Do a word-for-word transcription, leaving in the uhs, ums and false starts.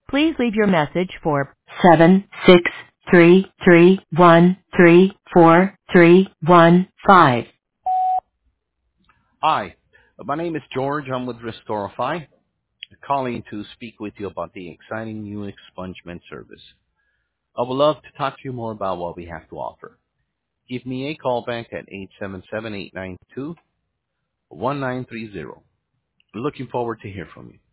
Please leave your message for seven six three three one three four three one five. Hi, my name is George. I'm with Restorify, calling to speak with you about the exciting new expungement service. I would love to talk to you more about what we have to offer. Give me a call back at eight seven seven, eight nine two, one nine three zero. Looking forward to hear from you.